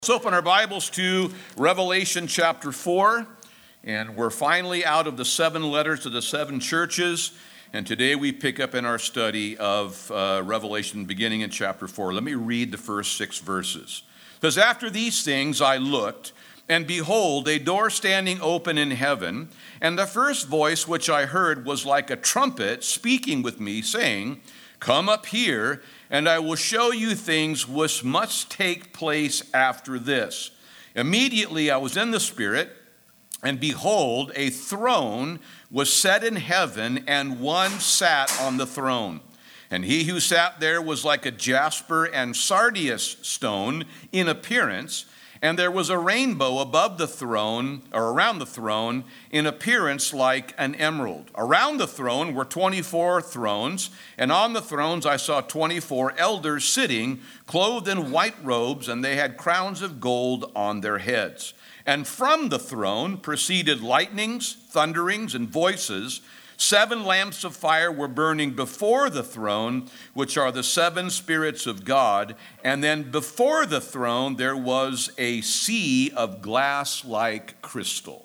Let's open our Bibles to Revelation chapter 4, and we're finally out of the 7 letters to the 7 churches, and today we pick up in our study of Revelation beginning in chapter 4. Let me read the first 6 verses. It says, "After these things I looked, and behold, a door standing open in heaven, and the first voice which I heard was like a trumpet speaking with me, saying, 'Come up here, and I will show you things which must take place after this.' Immediately I was in the Spirit, and behold, a throne was set in heaven, and one sat on the throne. And he who sat there was like a jasper and sardius stone in appearance, and there was a rainbow above the throne, or around the throne, in appearance like an emerald. Around the throne were 24 thrones, and on the thrones I saw 24 elders sitting, clothed in white robes, and they had crowns of gold on their heads. And from the throne proceeded lightnings, thunderings, and voices. 7 lamps of fire were burning before the throne, which are the 7 spirits of God. And then before the throne there was a sea of glass like crystal."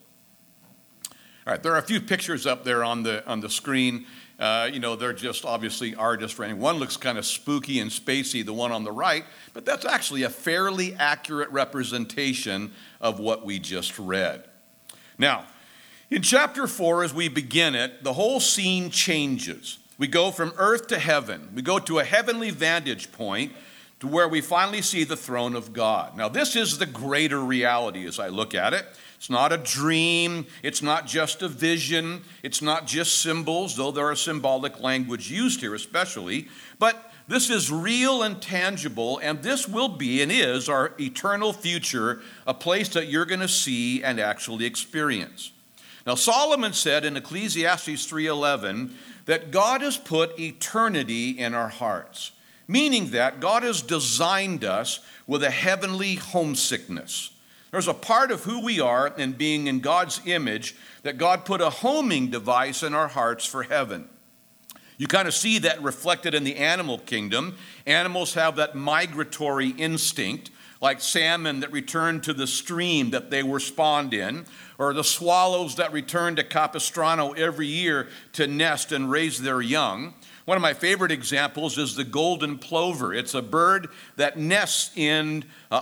All right, there are a few pictures up there on the screen. They're just obviously artist rendering. One looks kind of spooky and spacey, the one on the right, but that's actually a fairly accurate representation of what we just read. Now, in chapter 4, as we begin it, the whole scene changes. We go from earth to heaven. We go to a heavenly vantage point to where we finally see the throne of God. Now, this is the greater reality as I look at it. It's not a dream. It's not just a vision. It's not just symbols, though there are symbolic language used here especially. But this is real and tangible, and this will be and is our eternal future, a place that you're going to see and actually experience. Now, Solomon said in Ecclesiastes 3:11 that God has put eternity in our hearts, meaning that God has designed us with a heavenly homesickness. There's a part of who we are in being in God's image that God put a homing device in our hearts for heaven. You kind of see that reflected in the animal kingdom. Animals have that migratory instinct, like salmon that return to the stream that they were spawned in, or the swallows that return to Capistrano every year to nest and raise their young. One of my favorite examples is the golden plover. It's a bird that nests in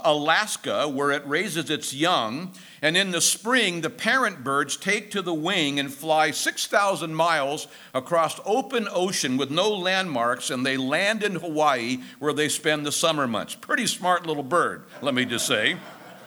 Alaska where it raises its young, and in the spring the parent birds take to the wing and fly 6,000 miles across open ocean with no landmarks, and they land in Hawaii where they spend the summer months. Pretty smart little bird, let me just say.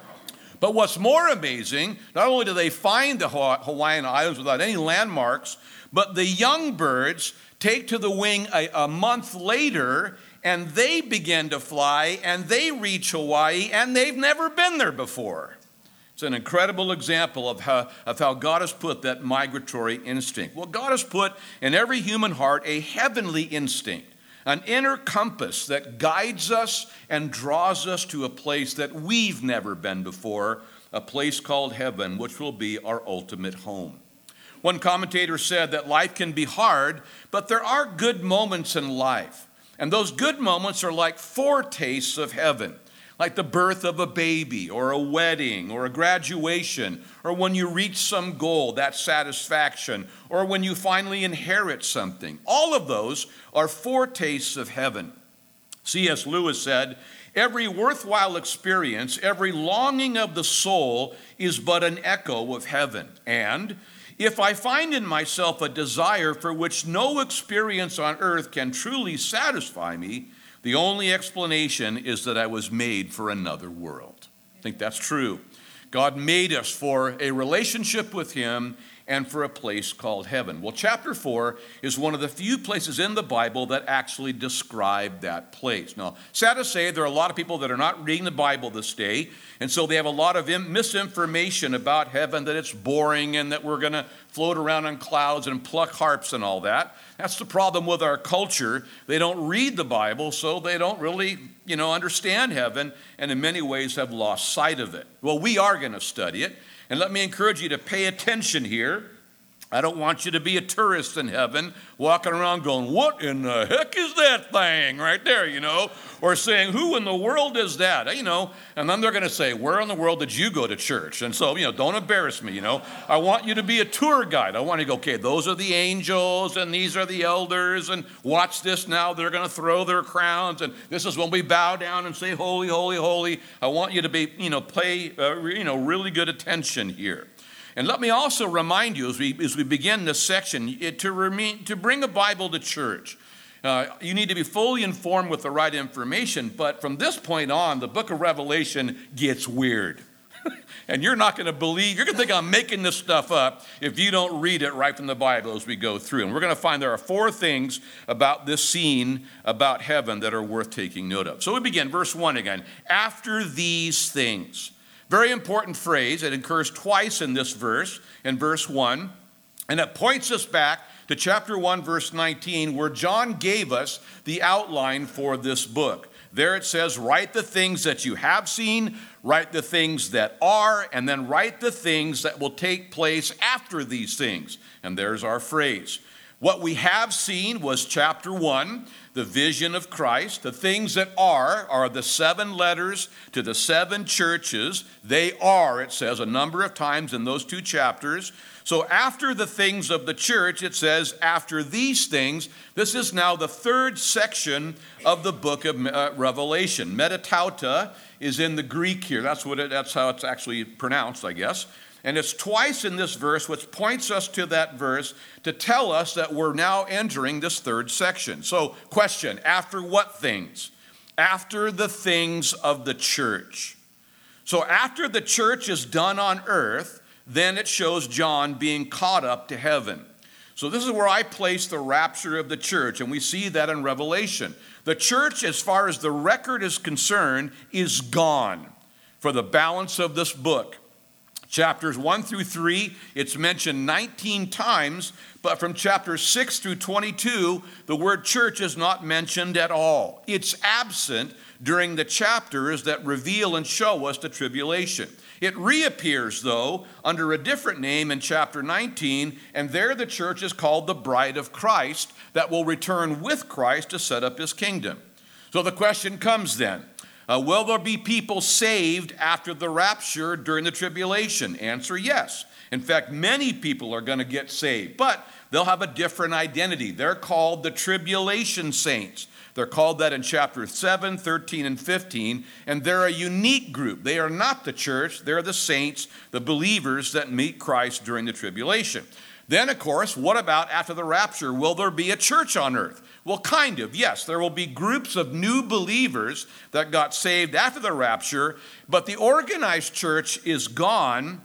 But what's more amazing, not only do they find the Hawaiian Islands without any landmarks, but the young birds take to the wing a month later, and they begin to fly, and they reach Hawaii, and they've never been there before. It's an incredible example of how God has put that migratory instinct. Well, God has put in every human heart a heavenly instinct, an inner compass that guides us and draws us to a place that we've never been before, a place called heaven, which will be our ultimate home. One commentator said that life can be hard, but there are good moments in life. And those good moments are like foretastes of heaven, like the birth of a baby or a wedding or a graduation, or when you reach some goal, that satisfaction, or when you finally inherit something. All of those are foretastes of heaven. C.S. Lewis said, "Every worthwhile experience, every longing of the soul is but an echo of heaven. And if I find in myself a desire for which no experience on earth can truly satisfy me, the only explanation is that I was made for another world." I think that's true. God made us for a relationship with Him and for a place called heaven. Well, chapter 4 is one of the few places in the Bible that actually describe that place. Now, sad to say, there are a lot of people that are not reading the Bible this day, and so they have a lot of misinformation about heaven, that it's boring and that we're going to float around on clouds and pluck harps and all that. That's the problem with our culture. They don't read the Bible, so they don't really, understand heaven, and in many ways have lost sight of it. Well, we are going to study it. And let me encourage you to pay attention here I don't want you to be a tourist in heaven walking around going, what in the heck is that thing right there, Or saying, who in the world is that, And then they're going to say, where in the world did you go to church? And so, don't embarrass me, I want you to be a tour guide. I want you to go, okay, those are the angels and these are the elders. And watch this now, they're going to throw their crowns. And this is when we bow down and say, holy, holy, holy. I want you to be, pay, really good attention here. And let me also remind you as we begin this section, to bring a Bible to church, you need to be fully informed with the right information. But from this point on, the book of Revelation gets weird. And you're not going to believe, you're going to think I'm making this stuff up if you don't read it right from the Bible as we go through. And we're going to find there are 4 things about this scene about heaven that are worth taking note of. So we begin, verse 1 again. After these things. Very important phrase. It occurs twice in this verse, in verse 1. And it points us back to chapter 1, verse 19, where John gave us the outline for this book. There it says, write the things that you have seen, write the things that are, and then write the things that will take place after these things. And there's our phrase. What we have seen was chapter 1, the vision of Christ. The things that are the 7 letters to the 7 churches. They are, it says a number of times in those 2 chapters. So after the things of the church, it says after these things. This is now the 3rd section of the book of Revelation. Metatauta is in the Greek here. That's how it's actually pronounced, I guess. And it's twice in this verse, which points us to that verse to tell us that we're now entering this 3rd section. So, question, after what things? After the things of the church. So after the church is done on earth, then it shows John being caught up to heaven. So this is where I place the rapture of the church, and we see that in Revelation. The church, as far as the record is concerned, is gone for the balance of this book. Chapters 1 through 3, it's mentioned 19 times, but from chapters 6 through 22, the word church is not mentioned at all. It's absent during the chapters that reveal and show us the tribulation. It reappears, though, under a different name in chapter 19, and there the church is called the bride of Christ that will return with Christ to set up his kingdom. So the question comes then, will there be people saved after the rapture during the tribulation? Answer, yes. In fact, many people are going to get saved, but they'll have a different identity. They're called the tribulation saints. They're called that in chapter 7, 13, and 15, and they're a unique group. They are not the church. They're the saints, the believers that meet Christ during the tribulation. Then, of course, what about after the rapture? Will there be a church on earth? Well, kind of, yes. There will be groups of new believers that got saved after the rapture, but the organized church is gone,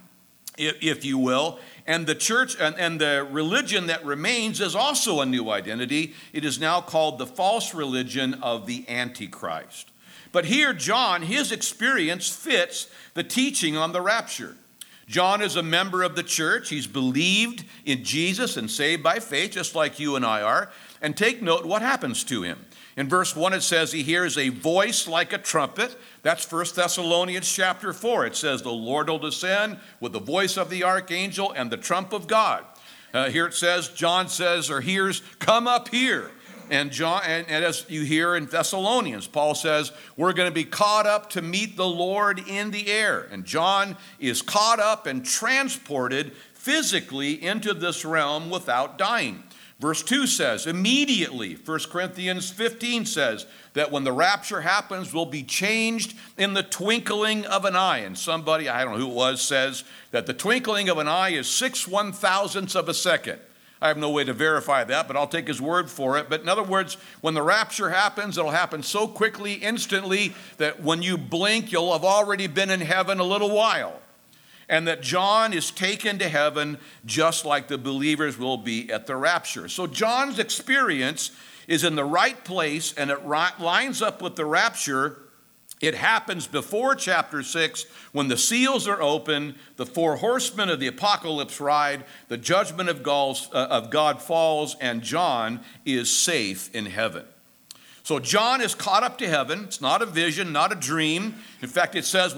if you will, and the church and the religion that remains is also a new identity. It is now called the false religion of the Antichrist. But here, John, his experience fits the teaching on the rapture. John is a member of the church. He's believed in Jesus and saved by faith, just like you and I are. And take note what happens to him. In verse 1, it says he hears a voice like a trumpet. That's 1 Thessalonians chapter 4. It says the Lord will descend with the voice of the archangel and the trump of God. Here it says, John says or hears, come up here. And as you hear in Thessalonians, Paul says, we're going to be caught up to meet the Lord in the air. And John is caught up and transported physically into this realm without dying. Verse 2 says, immediately, 1 Corinthians 15 says that when the rapture happens, we'll be changed in the twinkling of an eye. And somebody, I don't know who it was, says that the twinkling of an eye is 6/1000ths of a second. I have no way to verify that, but I'll take his word for it. But in other words, when the rapture happens, it'll happen so quickly, instantly, that when you blink, you'll have already been in heaven a little while. And that John is taken to heaven just like the believers will be at the rapture. So John's experience is in the right place, and it lines up with the rapture. It happens before chapter 6 when the seals are open, the 4 horsemen of the apocalypse ride, the judgment of God falls, and John is safe in heaven. So John is caught up to heaven. It's not a vision, not a dream. In fact, it says,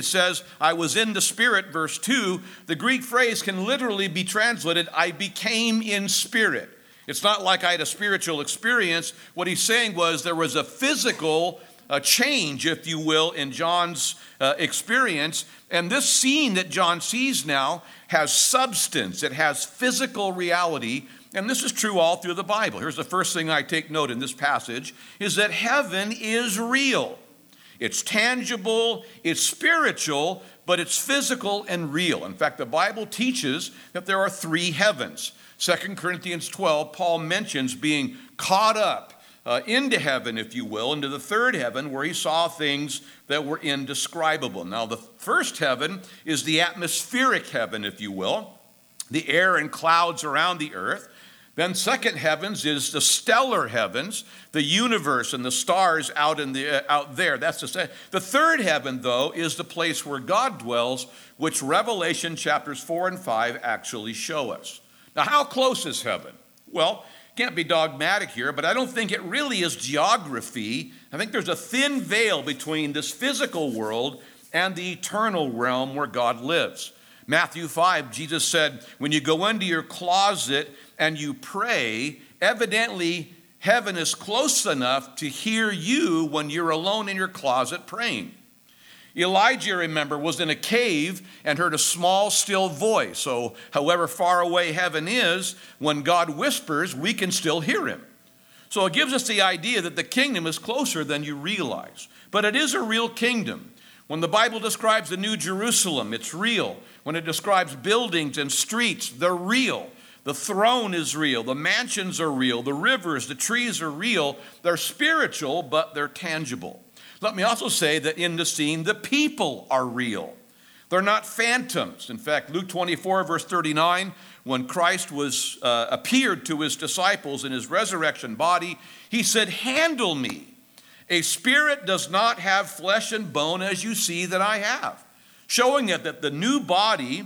I was in the Spirit, verse 2. The Greek phrase can literally be translated, I became in spirit. It's not like I had a spiritual experience. What he's saying was there was a physical change, if you will, in John's experience. And this scene that John sees now has substance. It has physical reality. And this is true all through the Bible. Here's the first thing I take note in this passage, is that heaven is real. It's tangible, it's spiritual, but it's physical and real. In fact, the Bible teaches that there are three heavens. 2 Corinthians 12, Paul mentions being caught up into heaven, if you will, into the third heaven, where he saw things that were indescribable. Now, the first heaven is the atmospheric heaven, if you will, the air and clouds around the earth. Then second heavens is the stellar heavens, the universe and the stars out there. That's the third heaven, though, is the place where God dwells, which Revelation chapters 4 and 5 actually show us. Now, how close is heaven? Well, can't be dogmatic here, but I don't think it really is geography. I think there's a thin veil between this physical world and the eternal realm where God lives. Matthew 5, Jesus said, when you go into your closet and you pray, evidently heaven is close enough to hear you when you're alone in your closet praying. Elijah, remember, was in a cave and heard a small, still voice. So however far away heaven is, when God whispers, we can still hear him. So it gives us the idea that the kingdom is closer than you realize. But it is a real kingdom. When the Bible describes the New Jerusalem, it's real. When it describes buildings and streets, they're real. The throne is real. The mansions are real. The rivers, the trees are real. They're spiritual, but they're tangible. Let me also say that in the scene, the people are real. They're not phantoms. In fact, Luke 24, verse 39, when Christ appeared to his disciples in his resurrection body, he said, "Handle me. A spirit does not have flesh and bone as you see that I have." Showing that the new body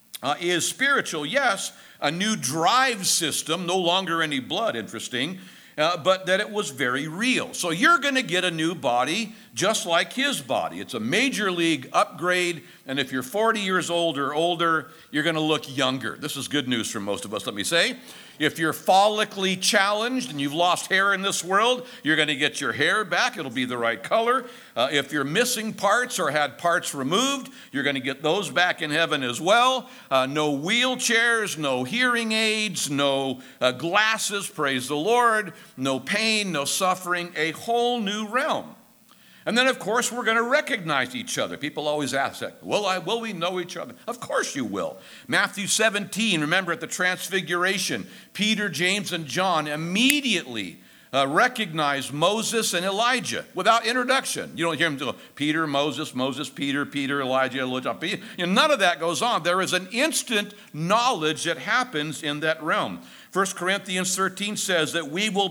is spiritual, yes, a new drive system, no longer any blood, interesting, but that it was very real. So you're going to get a new body just like his body. It's a major league upgrade, and if you're 40 years old or older, you're going to look younger. This is good news for most of us, let me say. If you're follically challenged and you've lost hair in this world, you're going to get your hair back. It'll be the right color. If you're missing parts or had parts removed, you're going to get those back in heaven as well. No wheelchairs, no hearing aids, no glasses, praise the Lord, no pain, no suffering, a whole new realm. And then, of course, we're going to recognize each other. People always ask that, will we know each other? Of course you will. Matthew 17, remember at the Transfiguration, Peter, James, and John immediately recognized Moses and Elijah without introduction. You don't hear them go, Peter, Moses, Moses, Peter, Peter, Elijah, Elijah. None of that goes on. There is an instant knowledge that happens in that realm. 1 Corinthians 13 says that we will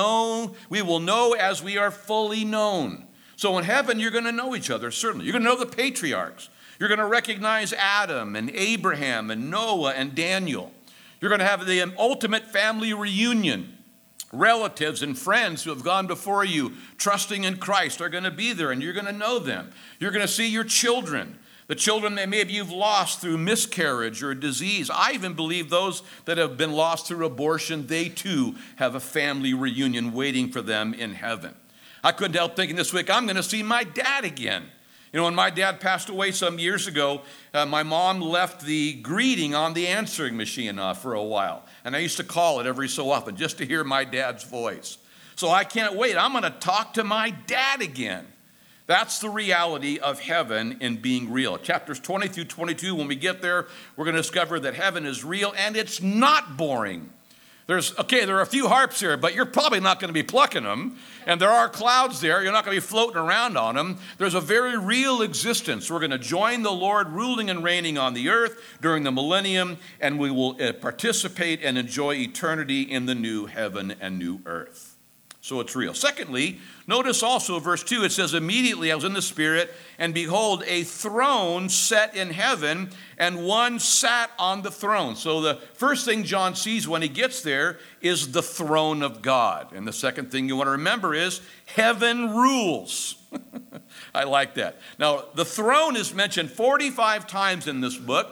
know as we are fully known. So in heaven, you're going to know each other, certainly. You're going to know the patriarchs. You're going to recognize Adam and Abraham and Noah and Daniel. You're going to have the ultimate family reunion. Relatives and friends who have gone before you, trusting in Christ, are going to be there, and you're going to know them. You're going to see your children, the children that maybe you've lost through miscarriage or disease. I even believe those that have been lost through abortion, they too have a family reunion waiting for them in heaven. I couldn't help thinking this week, I'm going to see my dad again. You know, when my dad passed away some years ago, my mom left the greeting on the answering machine for a while. And I used to call it every so often just to hear my dad's voice. So I can't wait. I'm going to talk to my dad again. That's the reality of heaven in being real. Chapters 20 through 22, when we get there, we're going to discover that heaven is real and it's not boring. There are a few harps here, but you're probably not going to be plucking them. And there are clouds there. You're not going to be floating around on them. There's a very real existence. We're going to join the Lord ruling and reigning on the earth during the millennium, and we will participate and enjoy eternity in the new heaven and new earth. So it's real. Secondly, notice also verse 2, it says, immediately I was in the Spirit, and behold, a throne set in heaven, and one sat on the throne. So the first thing John sees when he gets there is the throne of God. And the second thing you want to remember is heaven rules. I like that. Now, the throne is mentioned 45 times in this book,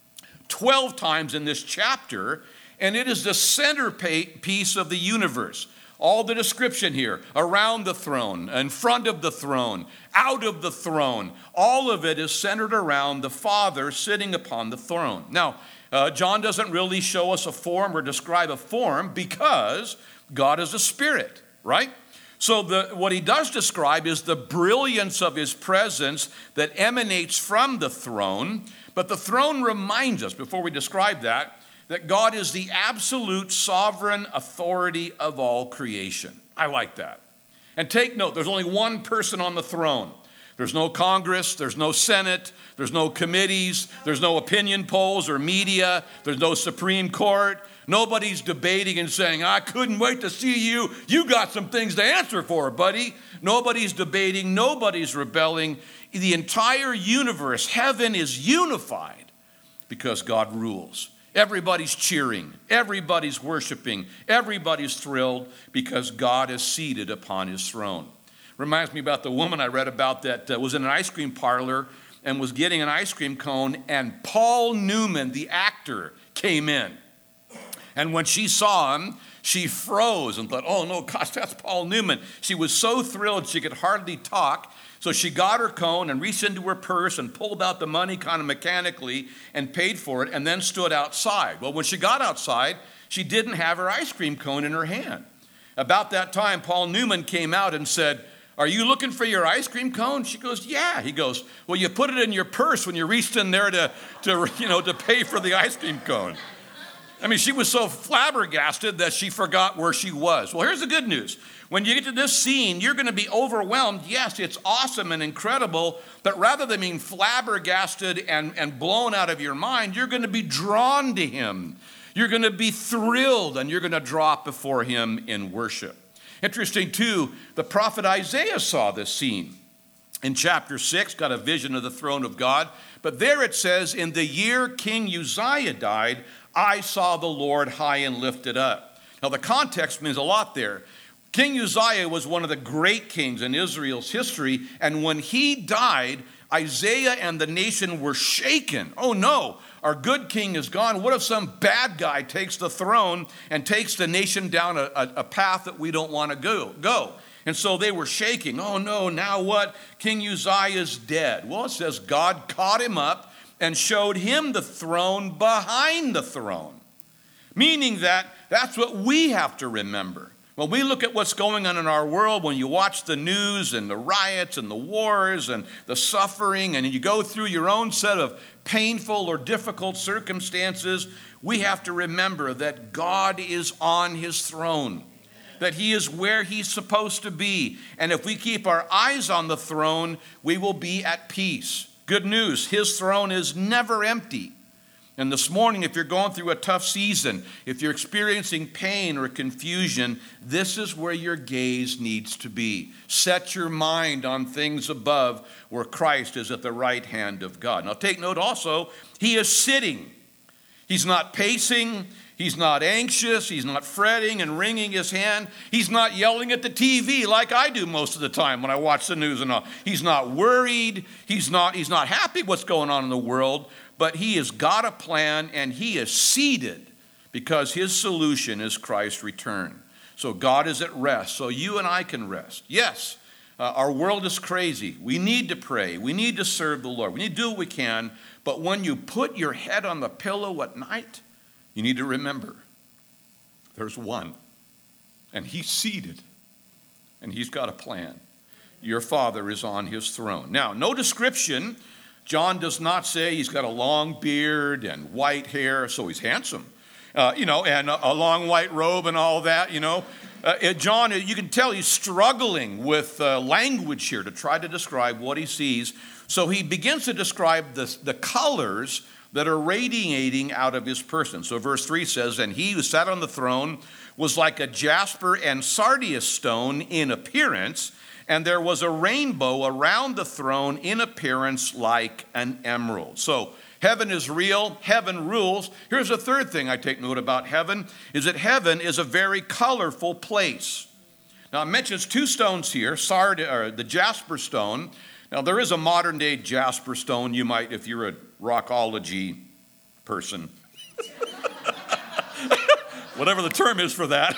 12 times in this chapter, and it is the centerpiece of the universe. All the description here, around the throne, in front of the throne, out of the throne, all of it is centered around the Father sitting upon the throne. Now, John doesn't really show us a form or describe a form because God is a spirit, right? So what he does describe is the brilliance of his presence that emanates from the throne. But the throne reminds us, before we describe that God is the absolute sovereign authority of all creation. I like that. And take note, there's only one person on the throne. There's no Congress, there's no Senate, there's no committees, there's no opinion polls or media, there's no Supreme Court. Nobody's debating and saying, I couldn't wait to see you. You got some things to answer for, buddy. Nobody's debating, nobody's rebelling. The entire universe, heaven, is unified because God rules. Everybody's cheering, everybody's worshiping, everybody's thrilled because God is seated upon his throne. Reminds me about the woman I read about that was in an ice cream parlor and was getting an ice cream cone, and Paul Newman, the actor, came in. And when she saw him, she froze and thought, oh no, gosh, that's Paul Newman. She was so thrilled she could hardly talk. So she got her cone and reached into her purse and pulled out the money kind of mechanically and paid for it and then stood outside. Well, when she got outside, she didn't have her ice cream cone in her hand. About that time, Paul Newman came out and said, are you looking for your ice cream cone? She goes, yeah. He goes, well, you put it in your purse when you reached in there to pay for the ice cream cone. I mean, she was so flabbergasted that she forgot where she was. Well, here's the good news. When you get to this scene, you're going to be overwhelmed. Yes, it's awesome and incredible, but rather than being flabbergasted and blown out of your mind, you're going to be drawn to him. You're going to be thrilled, and you're going to drop before him in worship. Interesting, too, the prophet Isaiah saw this scene. In chapter 6, got a vision of the throne of God. But there it says, in the year King Uzziah died, I saw the Lord high and lifted up. Now, the context means a lot there. King Uzziah was one of the great kings in Israel's history, and when he died, Isaiah and the nation were shaken. Oh no, our good king is gone. What if some bad guy takes the throne and takes the nation down a path that we don't want to go? And so they were shaking. Oh no, now what? King Uzziah is dead. Well, it says God caught him up and showed him the throne behind the throne. Meaning that's what we have to remember. When we look at what's going on in our world, when you watch the news and the riots and the wars and the suffering, and you go through your own set of painful or difficult circumstances, we have to remember that God is on his throne, that he is where he's supposed to be. And if we keep our eyes on the throne, we will be at peace. Good news, his throne is never empty. And this morning, if you're going through a tough season, if you're experiencing pain or confusion, this is where your gaze needs to be. Set your mind on things above where Christ is at the right hand of God. Now take note also, he is sitting. He's not pacing. He's not anxious. He's not fretting and wringing his hand. He's not yelling at the TV like I do most of the time when I watch the news and all. He's not worried. He's not happy what's going on in the world. But he has got a plan, and he is seated because his solution is Christ's return. So God is at rest, so you and I can rest. Yes, our world is crazy. We need to pray. We need to serve the Lord. We need to do what we can. But when you put your head on the pillow at night, you need to remember there's one, and he's seated, and he's got a plan. Your Father is on his throne. Now, no description. John does not say he's got a long beard and white hair, so he's handsome, and a long white robe and all that, John, you can tell he's struggling with language here to try to describe what he sees. So he begins to describe the colors that are radiating out of his person. So verse 3 says, and he who sat on the throne was like a jasper and sardius stone in appearance, and there was a rainbow around the throne in appearance like an emerald. So heaven is real, heaven rules. Here's a third thing I take note about heaven, is that heaven is a very colorful place. Now it mentions two stones here, the jasper stone. Now there is a modern day jasper stone, you might, if you're a rockology person, whatever the term is for that,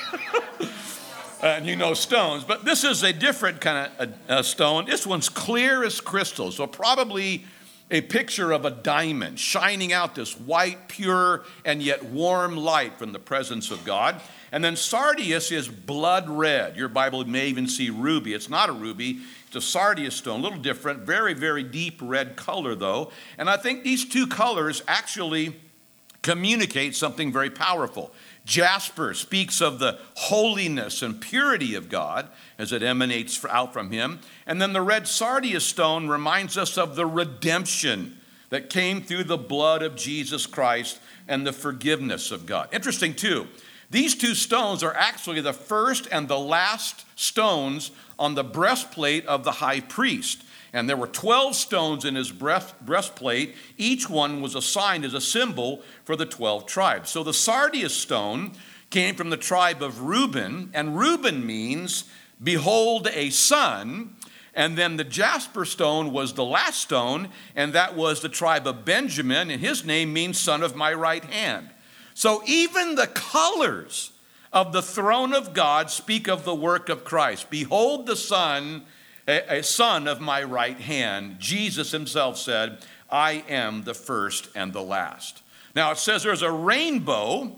and you know stones. But this is a different kind of stone. This one's clear as crystal, so probably a picture of a diamond shining out this white, pure, and yet warm light from the presence of God. And then sardius is blood red. Your Bible may even see ruby. It's not a ruby. It's a sardius stone, a little different, very, very deep red color, though. And I think these two colors actually communicate something very powerful. Jasper speaks of the holiness and purity of God as it emanates out from him. And then the red sardius stone reminds us of the redemption that came through the blood of Jesus Christ and the forgiveness of God. Interesting, too. These two stones are actually the first and the last stones on the breastplate of the high priest. And there were 12 stones in his breastplate. Each one was assigned as a symbol for the 12 tribes. So the sardius stone came from the tribe of Reuben, and Reuben means, behold, a son. And then the jasper stone was the last stone, and that was the tribe of Benjamin, and his name means son of my right hand. So even the colors of the throne of God speak of the work of Christ. Behold the Son, a son of my right hand. Jesus himself said, I am the first and the last. Now it says there's a rainbow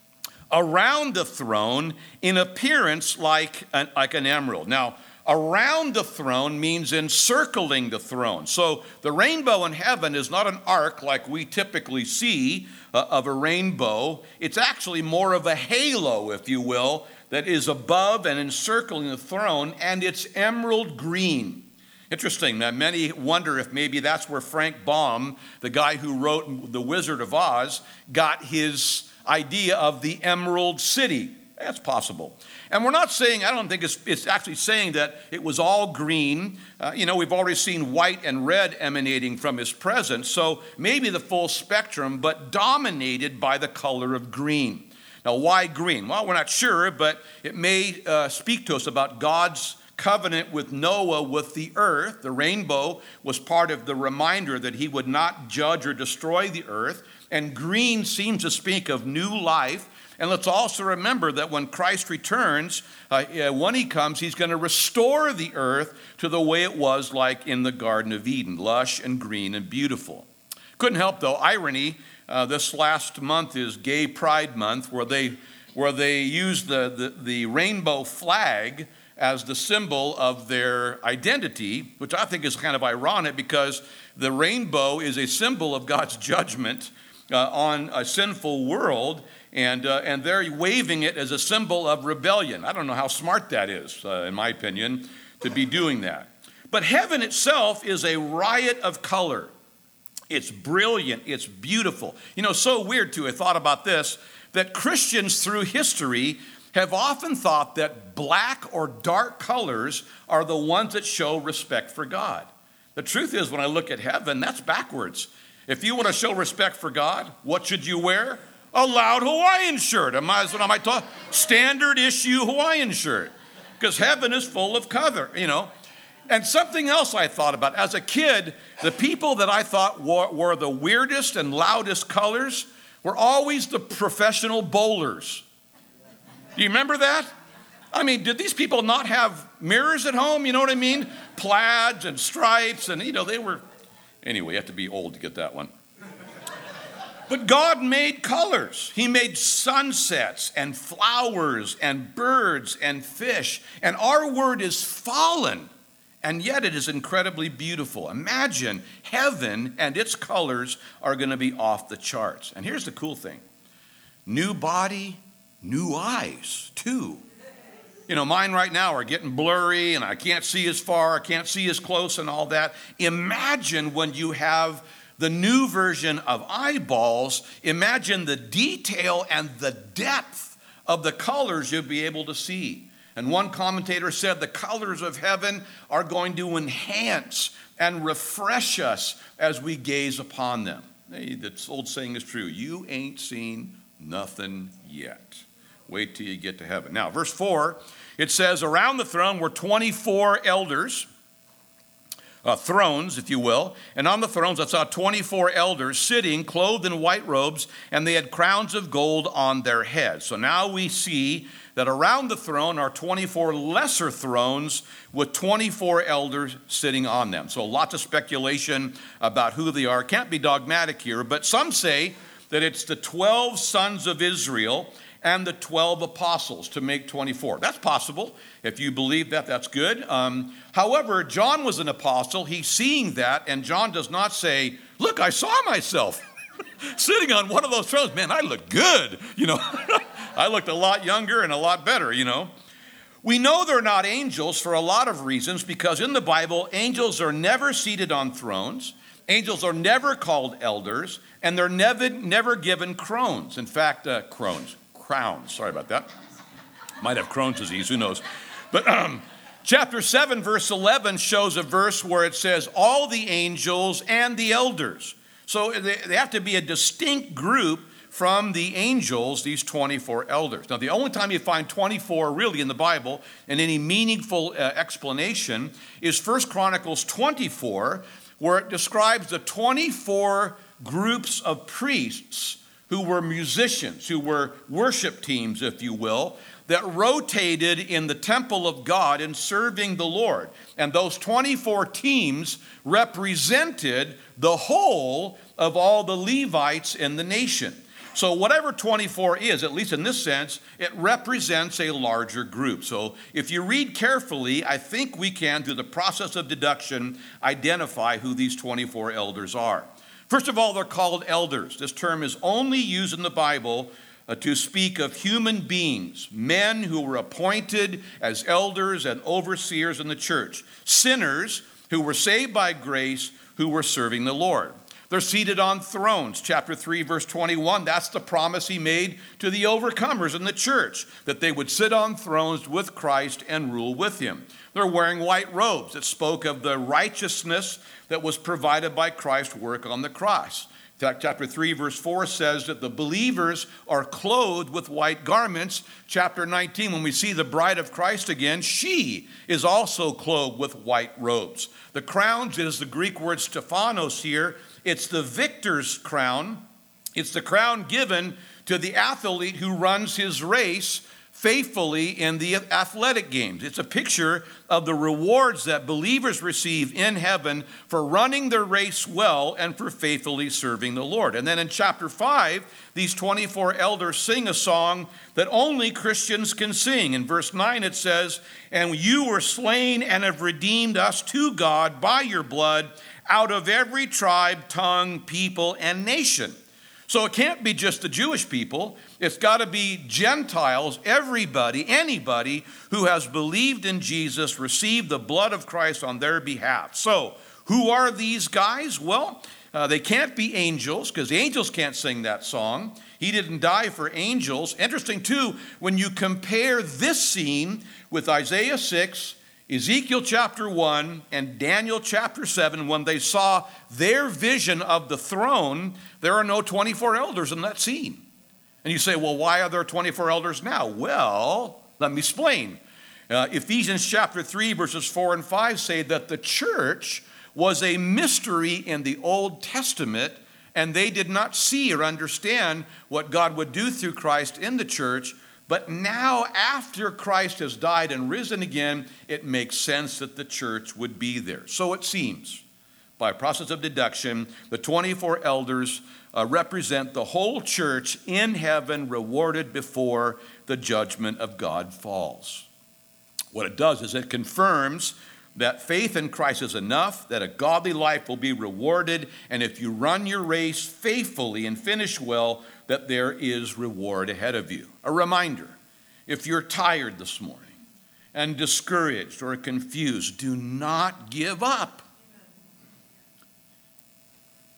around the throne in appearance like an emerald. Now, around the throne means encircling the throne. So the rainbow in heaven is not an arc like we typically see of a rainbow. It's actually more of a halo, if you will, that is above and encircling the throne, and it's emerald green. Interesting. Now, many wonder if maybe that's where Frank Baum, the guy who wrote The Wizard of Oz, got his idea of the Emerald City. That's possible. And we're not saying, I don't think it's actually saying that it was all green. We've already seen white and red emanating from his presence, so maybe the full spectrum, but dominated by the color of green. Now, why green? Well, we're not sure, but it may speak to us about God's covenant with Noah with the earth. The rainbow was part of the reminder that he would not judge or destroy the earth. And green seems to speak of new life. And let's also remember that when Christ returns, when he comes, he's going to restore the earth to the way it was like in the Garden of Eden, lush and green and beautiful. Couldn't help, though, irony. This last month is Gay Pride Month, where they use the rainbow flag as the symbol of their identity, which I think is kind of ironic because the rainbow is a symbol of God's judgment on a sinful world, and they're waving it as a symbol of rebellion. I don't know how smart that is, in my opinion, to be doing that. But heaven itself is a riot of color. It's brilliant. It's beautiful. So weird, too, I thought about this, that Christians through history have often thought that black or dark colors are the ones that show respect for God. The truth is, when I look at heaven, that's backwards. If you want to show respect for God, what should you wear? A loud Hawaiian shirt. Standard issue Hawaiian shirt. Because heaven is full of color, And something else I thought about. As a kid, the people that I thought wore the weirdest and loudest colors were always the professional bowlers. Do you remember that? I mean, did these people not have mirrors at home? You know what I mean? Plaids and stripes, and they were... Anyway, you have to be old to get that one. But God made colors. He made sunsets and flowers and birds and fish. And our word is fallen, and yet it is incredibly beautiful. Imagine heaven and its colors are going to be off the charts. And here's the cool thing. New body, new eyes, too. Mine right now are getting blurry, and I can't see as far, I can't see as close and all that. Imagine when you have the new version of eyeballs, imagine the detail and the depth of the colors you'll be able to see. And one commentator said the colors of heaven are going to enhance and refresh us as we gaze upon them. Hey, that old saying is true. You ain't seen nothing yet. Wait till you get to heaven. Now, verse 4, it says, around the throne were 24 elders, thrones, if you will. And on the thrones I saw 24 elders sitting, clothed in white robes, and they had crowns of gold on their heads. So now we see that around the throne are 24 lesser thrones with 24 elders sitting on them. So lots of speculation about who they are. Can't be dogmatic here, but some say that it's the 12 sons of Israel and the 12 apostles to make 24. That's possible. If you believe that, that's good. However, John was an apostle. He's seeing that, and John does not say, look, I saw myself sitting on one of those thrones. Man, I look good, I looked a lot younger and a lot better, We know they're not angels for a lot of reasons, because in the Bible, angels are never seated on thrones. Angels are never called elders, and they're never given crowns. In fact, crowns. Sorry about that. Might have Crohn's disease, who knows. But chapter 7, verse 11 shows a verse where it says, all the angels and the elders. So they have to be a distinct group from the angels, these 24 elders. Now, the only time you find 24 really in the Bible in any meaningful explanation is 1 Chronicles 24, where it describes the 24 groups of priests who were musicians, who were worship teams, if you will, that rotated in the temple of God in serving the Lord. And those 24 teams represented the whole of all the Levites in the nation. So whatever 24 is, at least in this sense, it represents a larger group. So if you read carefully, I think we can, through the process of deduction, identify who these 24 elders are. First of all, they're called elders. This term is only used in the Bible to speak of human beings, men who were appointed as elders and overseers in the church, sinners who were saved by grace, who were serving the Lord. They're seated on thrones. Chapter 3, verse 21, that's the promise he made to the overcomers in the church, that they would sit on thrones with Christ and rule with him. They're wearing white robes that spoke of the righteousness that was provided by Christ's work on the cross. In fact, chapter 3, verse 4 says that the believers are clothed with white garments. Chapter 19, when we see the bride of Christ again, she is also clothed with white robes. The crowns is the Greek word Stephanos here. It's the victor's crown. It's the crown given to the athlete who runs his race faithfully in the athletic games. It's a picture of the rewards that believers receive in heaven for running their race well and for faithfully serving the Lord. And then in chapter 5, these 24 elders sing a song that only Christians can sing. In verse 9 it says, and you were slain and have redeemed us to God by your blood out of every tribe, tongue, people, and nation. So it can't be just the Jewish people. It's got to be Gentiles, everybody, anybody who has believed in Jesus, received the blood of Christ on their behalf. So who are these guys? Well, they can't be angels, because the angels can't sing that song. He didn't die for angels. Interesting, too, when you compare this scene with Isaiah 6, Ezekiel chapter 1 and Daniel chapter 7, when they saw their vision of the throne, there are no 24 elders in that scene. And you say, well, why are there 24 elders now? Well, let me explain. Ephesians chapter 3, verses 4 and 5 say that the church was a mystery in the Old Testament, and they did not see or understand what God would do through Christ in the church. But now, after Christ has died and risen again, it makes sense that the church would be there. So it seems, by a process of deduction, the 24 elders represent the whole church in heaven, rewarded before the judgment of God falls. What it does is it confirms that faith in Christ is enough, that a godly life will be rewarded, and if you run your race faithfully and finish well, that there is reward ahead of you. A reminder, if you're tired this morning and discouraged or confused, do not give up.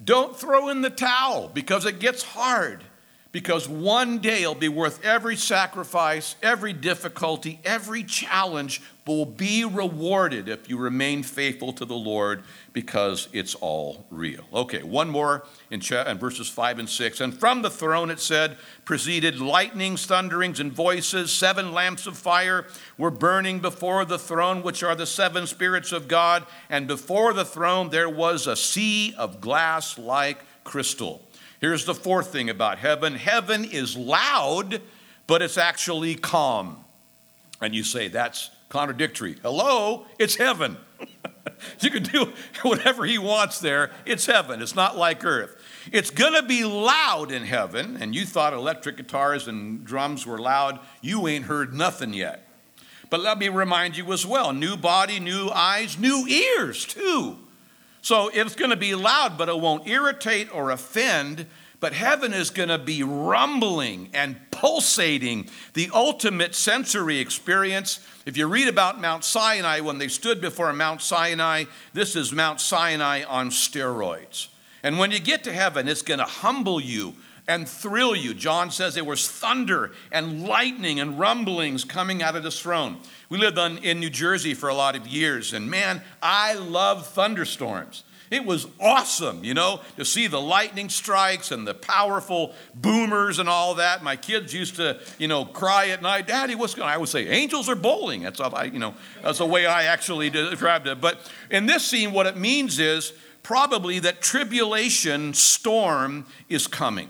Don't throw in the towel because it gets hard. Because one day it'll be worth every sacrifice, every difficulty, every challenge will be rewarded if you remain faithful to the Lord, because it's all real. Okay, one more in verses 5 and 6. And from the throne, it said, proceeded lightnings, thunderings, and voices. 7 lamps of fire were burning before the throne, which are the 7 spirits of God. And before the throne there was a sea of glass like crystal. Here's the fourth thing about heaven. Heaven is loud, but it's actually calm. And you say, that's contradictory. Hello, it's heaven. You can do whatever he wants there. It's heaven. It's not like earth. It's going to be loud in heaven. And you thought electric guitars and drums were loud. You ain't heard nothing yet. But let me remind you as well, new body, new eyes, new ears too. So it's going to be loud, but it won't irritate or offend. But heaven is going to be rumbling and pulsating, the ultimate sensory experience. If you read about Mount Sinai, when they stood before Mount Sinai, this is Mount Sinai on steroids. And when you get to heaven, it's going to humble you and thrill you. John says there was thunder and lightning and rumblings coming out of this throne. We lived in New Jersey for a lot of years, and man, I love thunderstorms. It was awesome, to see the lightning strikes and the powerful boomers and all that. My kids used to, cry at night, Daddy, what's going on? I would say, angels are bowling. That's all that's the way I actually described it. But in this scene, what it means is probably that tribulation storm is coming.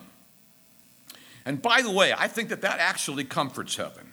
And by the way, I think that actually comforts heaven.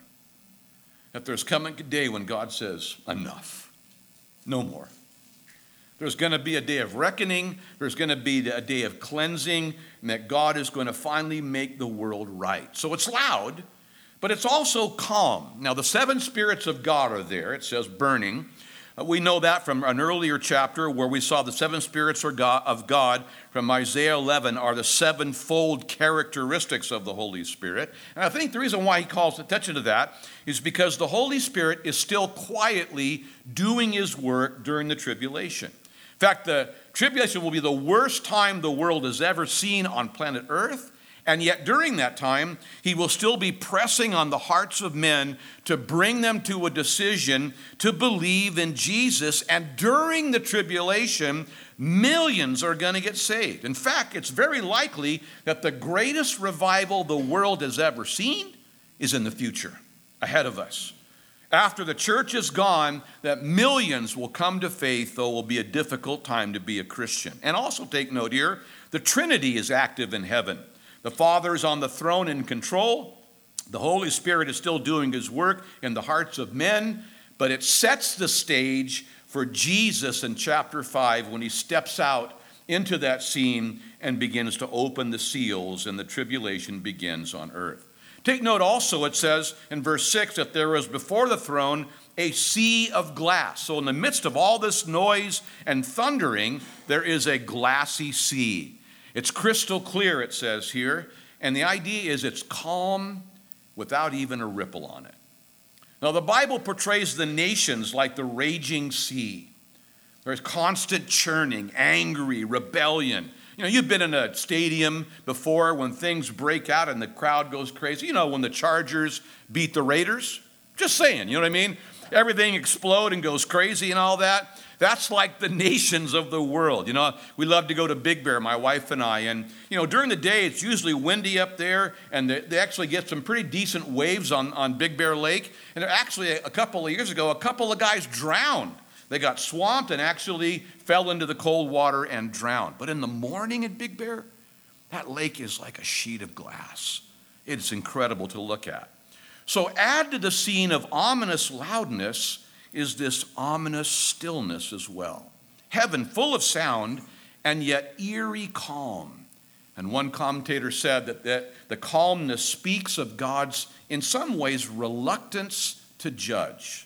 That there's coming a day when God says, enough, no more. There's going to be a day of reckoning. There's going to be a day of cleansing, and that God is going to finally make the world right. So it's loud, but it's also calm. Now, the 7 spirits of God are there. It says burning. We know that from an earlier chapter where we saw the 7 spirits of God from Isaiah 11 are the 7-fold characteristics of the Holy Spirit. And I think the reason why he calls attention to that is because the Holy Spirit is still quietly doing his work during the tribulation. In fact, the tribulation will be the worst time the world has ever seen on planet Earth. And yet during that time, he will still be pressing on the hearts of men to bring them to a decision to believe in Jesus. And during the tribulation, millions are going to get saved. In fact, it's very likely that the greatest revival the world has ever seen is in the future, ahead of us. After the church is gone, that millions will come to faith, though it will be a difficult time to be a Christian. And also take note here, the Trinity is active in heaven. The Father is on the throne in control. The Holy Spirit is still doing his work in the hearts of men, but it sets the stage for Jesus in chapter 5 when he steps out into that scene and begins to open the seals, and the tribulation begins on earth. Take note also, it says in verse 6 that there was before the throne a sea of glass. So in the midst of all this noise and thundering, there is a glassy sea. It's crystal clear, it says here, and the idea is it's calm without even a ripple on it. Now, the Bible portrays the nations like the raging sea. There's constant churning, angry, rebellion. You've been in a stadium before when things break out and the crowd goes crazy. When the Chargers beat the Raiders. Just saying, you know what I mean? Everything explodes and goes crazy and all that. That's like the nations of the world. We love to go to Big Bear, my wife and I. And, during the day, it's usually windy up there, and they actually get some pretty decent waves on Big Bear Lake. And actually, a couple of years ago, a couple of guys drowned. They got swamped and actually fell into the cold water and drowned. But in the morning at Big Bear, that lake is like a sheet of glass. It's incredible to look at. So add to the scene of ominous loudness is this ominous stillness as well. Heaven full of sound and yet eerie calm. And one commentator said that the calmness speaks of God's, in some ways, reluctance to judge.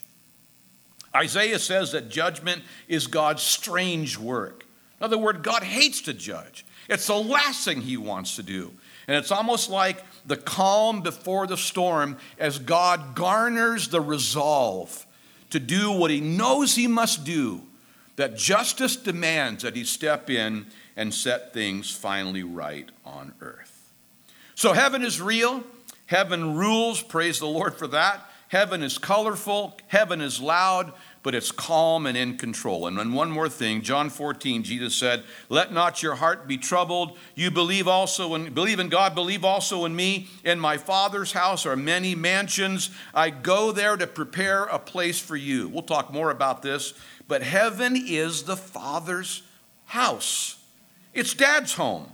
Isaiah says that judgment is God's strange work. In other words, God hates to judge. It's the last thing he wants to do. And it's almost like the calm before the storm as God garners the resolve to do what he knows he must do, that justice demands that he step in and set things finally right on earth. So heaven is real. Heaven rules. Praise the Lord for that. Heaven is colorful. Heaven is loud, but it's calm and in control. And then one more thing, John 14, Jesus said, "Let not your heart be troubled. You believe in God, believe also in me. In my Father's house are many mansions. I go there to prepare a place for you." We'll talk more about this, but heaven is the Father's house. It's Dad's home.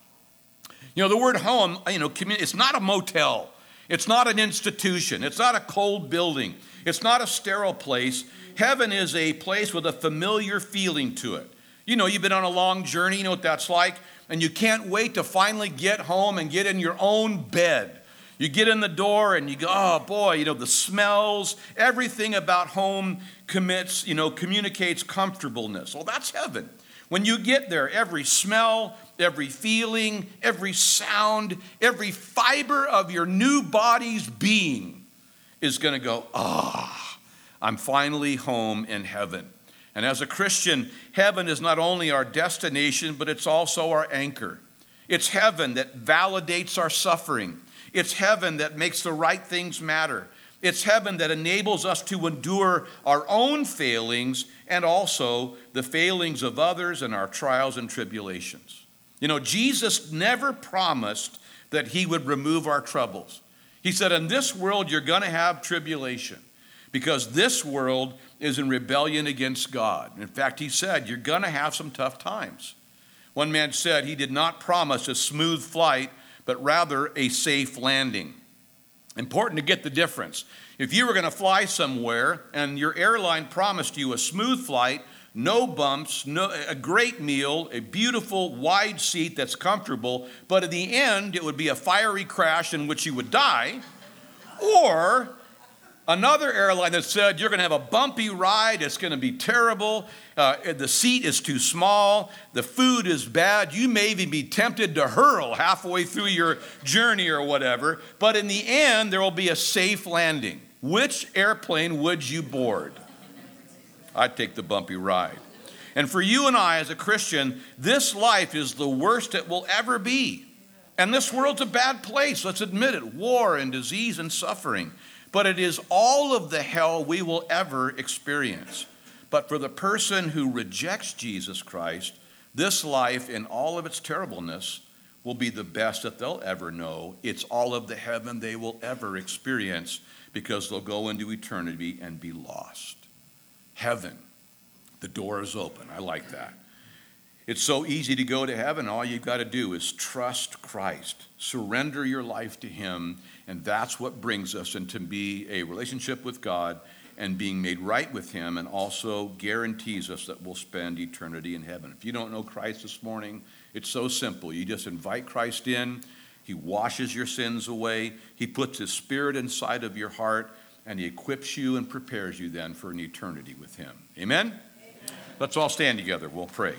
The word home, it's not a motel. It's not an institution. It's not a cold building. It's not a sterile place. Heaven is a place with a familiar feeling to it. You've been on a long journey, you know what that's like, and you can't wait to finally get home and get in your own bed. You get in the door and you go, oh boy, the smells, everything about home communicates comfortableness. Well, that's heaven. When you get there, every smell, every feeling, every sound, every fiber of your new body's being is going to go, I'm finally home in heaven. And as a Christian, heaven is not only our destination, but it's also our anchor. It's heaven that validates our suffering. It's heaven that makes the right things matter. It's heaven that enables us to endure our own failings and also the failings of others and our trials and tribulations. Jesus never promised that he would remove our troubles. He said, in this world, you're going to have tribulation because this world is in rebellion against God. In fact, he said, you're going to have some tough times. One man said he did not promise a smooth flight, but rather a safe landing. Important to get the difference. If you were going to fly somewhere and your airline promised you a smooth flight, no bumps, a great meal, a beautiful wide seat that's comfortable, but in the end it would be a fiery crash in which you would die, or another airline that said you're going to have a bumpy ride, it's going to be terrible, the seat is too small, the food is bad, you may even be tempted to hurl halfway through your journey or whatever, but in the end there will be a safe landing. Which airplane would you board? I'd take the bumpy ride. And for you and I as a Christian, this life is the worst it will ever be. And this world's a bad place, let's admit it, war and disease and suffering. But it is all of the hell we will ever experience. But for the person who rejects Jesus Christ, this life in all of its terribleness will be the best that they'll ever know. It's all of the heaven they will ever experience because they'll go into eternity and be lost. Heaven, the door is open. I like that. It's so easy to go to heaven. All you've got to do is trust Christ. Surrender your life to him, and that's what brings us into be a relationship with God and being made right with him, and also guarantees us that we'll spend eternity in heaven. If you don't know Christ this morning, it's so simple. You just invite Christ in. He washes your sins away. He puts his Spirit inside of your heart, and he equips you and prepares you then for an eternity with him. Amen? Amen. Let's all stand together. We'll pray.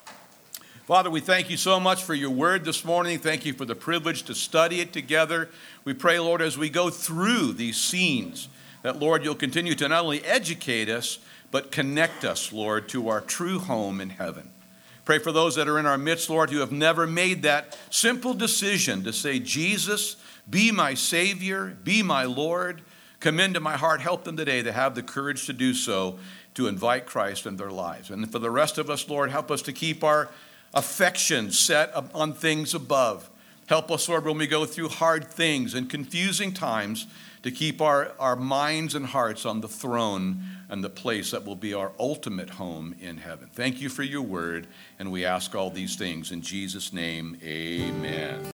Father, we thank you so much for your word this morning. Thank you for the privilege to study it together. We pray, Lord, as we go through these scenes, that, Lord, you'll continue to not only educate us, but connect us, Lord, to our true home in heaven. Pray for those that are in our midst, Lord, who have never made that simple decision to say, Jesus, be my Savior, be my Lord. Come into my heart. Help them today to have the courage to do so, to invite Christ in their lives. And for the rest of us, Lord, help us to keep our affection set on things above. Help us, Lord, when we go through hard things and confusing times, to keep our minds and hearts on the throne and the place that will be our ultimate home in heaven. Thank you for your word, and we ask all these things in Jesus' name, amen.